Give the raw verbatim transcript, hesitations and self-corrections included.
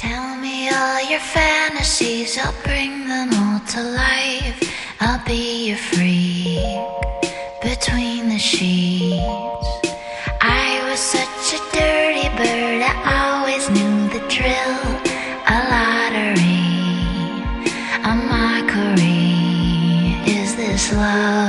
Tell me all your fantasies, I'll bring them all to life. I'll be your freak between the sheets. I was such a dirty bird, I always knew the drill. A lottery, a mockery, is this love?